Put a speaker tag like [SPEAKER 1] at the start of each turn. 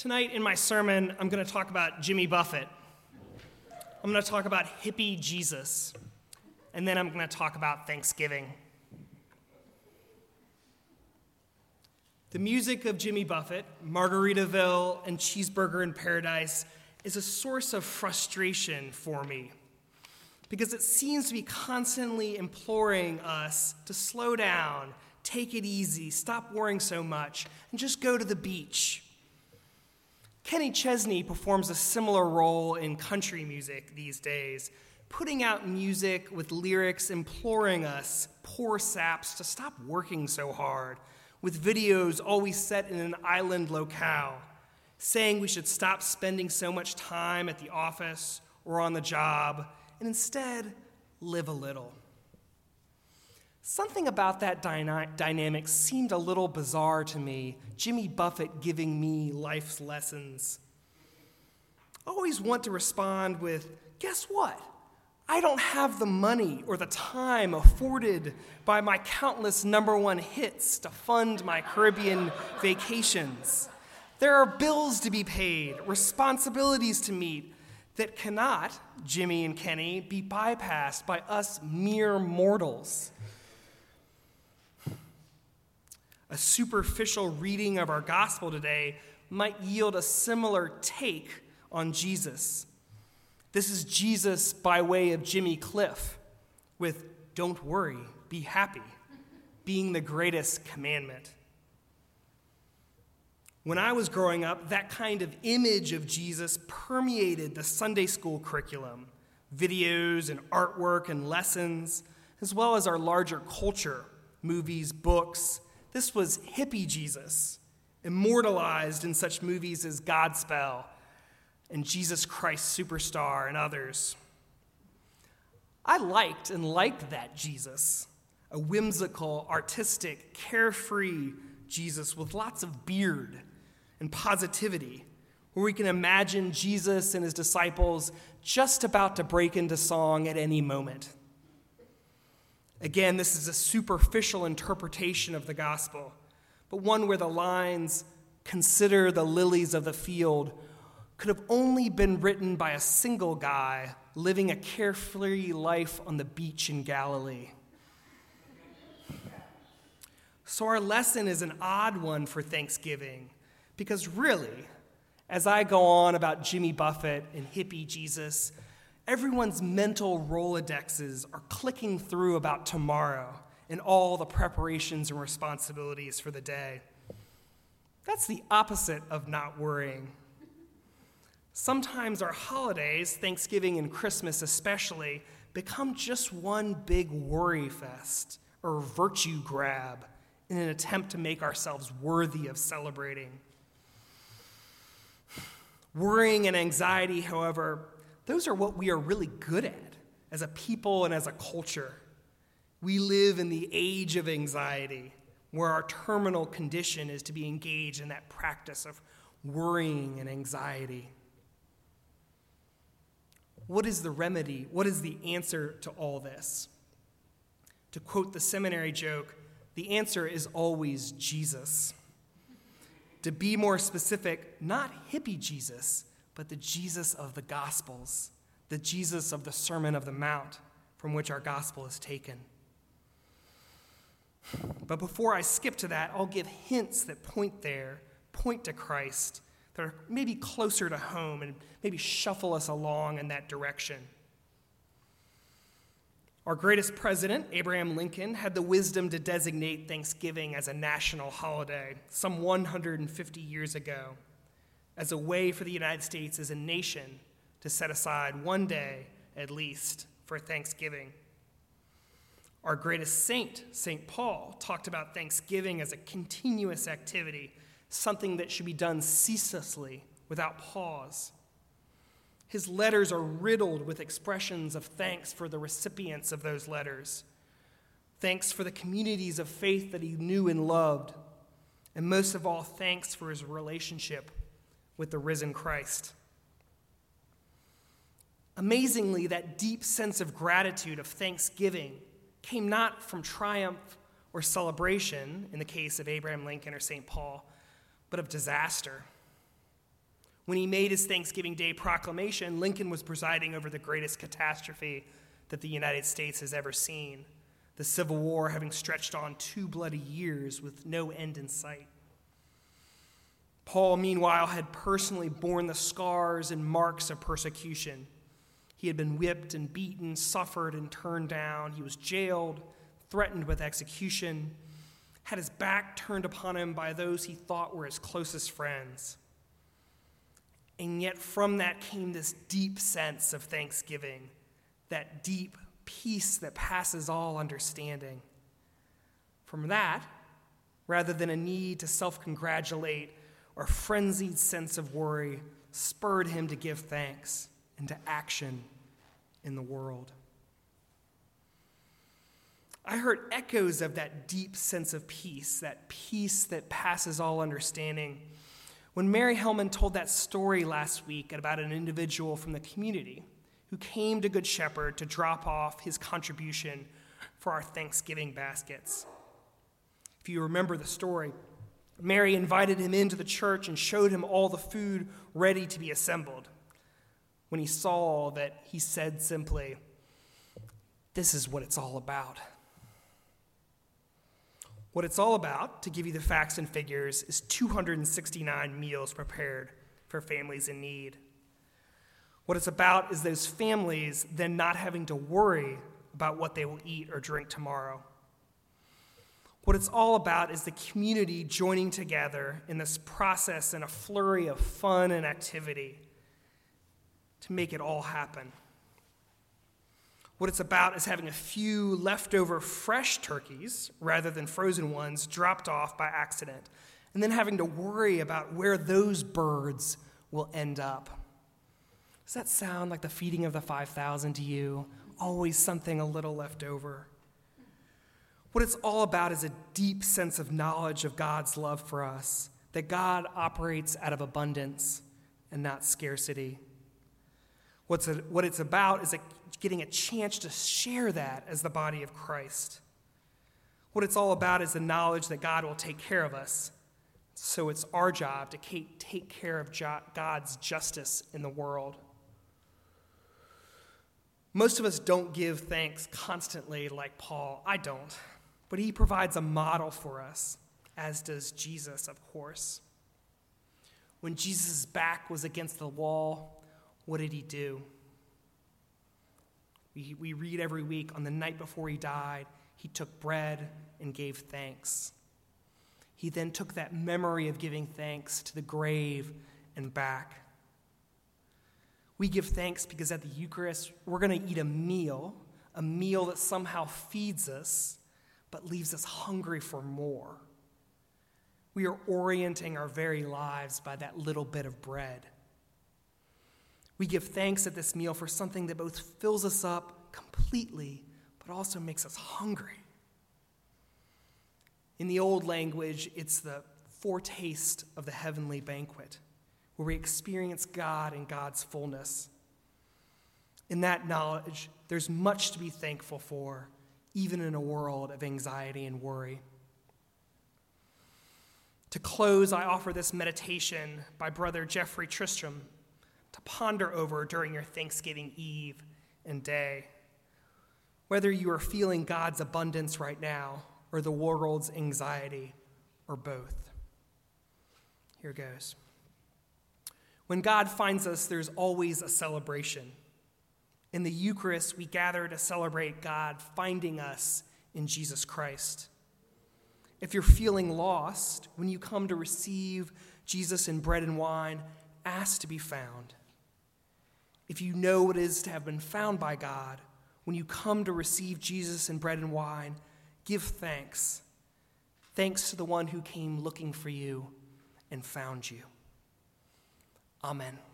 [SPEAKER 1] Tonight in my sermon, I'm going to talk about Jimmy Buffett. I'm going to talk about hippie Jesus. And then I'm going to talk about Thanksgiving. The music of Jimmy Buffett, Margaritaville, and Cheeseburger in Paradise is a source of frustration for me because it seems to be constantly imploring us to slow down, take it easy, stop worrying so much, and just go to the beach. Kenny Chesney performs a similar role in country music these days, putting out music with lyrics imploring us, poor saps, to stop working so hard, with videos always set in an island locale, saying we should stop spending so much time at the office or on the job, and instead live a little. Something about that dynamic seemed a little bizarre to me, Jimmy Buffett giving me life's lessons. I always want to respond with, guess what? I don't have the money or the time afforded by my countless number one hits to fund my Caribbean vacations. There are bills to be paid, responsibilities to meet that cannot, Jimmy and Kenny, be bypassed by us mere mortals. A superficial reading of our gospel today might yield a similar take on Jesus. This is Jesus by way of Jimmy Cliff, with "Don't worry, be happy," being the greatest commandment. When I was growing up, that kind of image of Jesus permeated the Sunday school curriculum, videos and artwork and lessons, as well as our larger culture, movies, books. This was hippie Jesus, immortalized in such movies as Godspell and Jesus Christ Superstar and others. I liked that Jesus, a whimsical, artistic, carefree Jesus with lots of beard and positivity, where we can imagine Jesus and his disciples just about to break into song at any moment. Again, this is a superficial interpretation of the gospel, but one where the lines, "Consider the lilies of the field," could have only been written by a single guy living a carefree life on the beach in Galilee. So our lesson is an odd one for Thanksgiving, because really, as I go on about Jimmy Buffett and hippie Jesus, everyone's mental Rolodexes are clicking through about tomorrow and all the preparations and responsibilities for the day. That's the opposite of not worrying. Sometimes our holidays, Thanksgiving and Christmas especially, become just one big worry fest or virtue grab in an attempt to make ourselves worthy of celebrating. Worrying and anxiety, however, those are what we are really good at as a people and as a culture. We live in the age of anxiety, where our terminal condition is to be engaged in that practice of worrying and anxiety. What is the remedy? What is the answer to all this? To quote the seminary joke, the answer is always Jesus. To be more specific, not hippie Jesus, but the Jesus of the Gospels, the Jesus of the Sermon of the Mount, from which our gospel is taken. But before I skip to that, I'll give hints that point to Christ, that are maybe closer to home and maybe shuffle us along in that direction. Our greatest president, Abraham Lincoln, had the wisdom to designate Thanksgiving as a national holiday some 150 years ago, as a way for the United States as a nation to set aside one day, at least, for Thanksgiving. Our greatest saint, St. Paul, talked about Thanksgiving as a continuous activity, something that should be done ceaselessly, without pause. His letters are riddled with expressions of thanks for the recipients of those letters, thanks for the communities of faith that he knew and loved, and most of all, thanks for his relationship with the risen Christ. Amazingly, that deep sense of gratitude, of thanksgiving, came not from triumph or celebration, in the case of Abraham Lincoln or St. Paul, but of disaster. When he made his Thanksgiving Day proclamation, Lincoln was presiding over the greatest catastrophe that the United States has ever seen, the Civil War having stretched on 2 bloody years with no end in sight. Paul, meanwhile, had personally borne the scars and marks of persecution. He had been whipped and beaten, suffered and turned down. He was jailed, threatened with execution, had his back turned upon him by those he thought were his closest friends. And yet from that came this deep sense of thanksgiving, that deep peace that passes all understanding. From that, rather than a need to self-congratulate or frenzied sense of worry, spurred him to give thanks and to action in the world. I heard echoes of that deep sense of peace that passes all understanding, when Mary Hellman told that story last week about an individual from the community who came to Good Shepherd to drop off his contribution for our Thanksgiving baskets. If you remember the story, Mary invited him into the church and showed him all the food ready to be assembled. When he saw that, he said simply, "This is what it's all about." What it's all about, to give you the facts and figures, is 269 meals prepared for families in need. What it's about is those families then not having to worry about what they will eat or drink tomorrow. What it's all about is the community joining together in this process and a flurry of fun and activity to make it all happen. What it's about is having a few leftover fresh turkeys, rather than frozen ones, dropped off by accident, and then having to worry about where those birds will end up. Does that sound like the feeding of the 5,000 to you? Always something a little left over. What it's all about is a deep sense of knowledge of God's love for us, that God operates out of abundance and not scarcity. What it's about is getting a chance to share that as the body of Christ. What it's all about is the knowledge that God will take care of us. So it's our job to take care of God's justice in the world. Most of us don't give thanks constantly like Paul. I don't. But he provides a model for us, as does Jesus, of course. When Jesus' back was against the wall, what did he do? We read every week, on the night before he died, he took bread and gave thanks. He then took that memory of giving thanks to the grave and back. We give thanks because at the Eucharist, we're going to eat a meal that somehow feeds us, but leaves us hungry for more. We are orienting our very lives by that little bit of bread. We give thanks at this meal for something that both fills us up completely, but also makes us hungry. In the old language, it's the foretaste of the heavenly banquet, where we experience God and God's fullness. In that knowledge, there's much to be thankful for, even in a world of anxiety and worry. To close, I offer this meditation by Brother Jeffrey Tristram to ponder over during your Thanksgiving Eve and day. Whether you are feeling God's abundance right now or the world's anxiety, or both. Here goes. When God finds us, there's always a celebration. In the Eucharist, we gather to celebrate God finding us in Jesus Christ. If you're feeling lost, when you come to receive Jesus in bread and wine, ask to be found. If you know what it is to have been found by God, when you come to receive Jesus in bread and wine, give thanks. Thanks to the one who came looking for you and found you. Amen.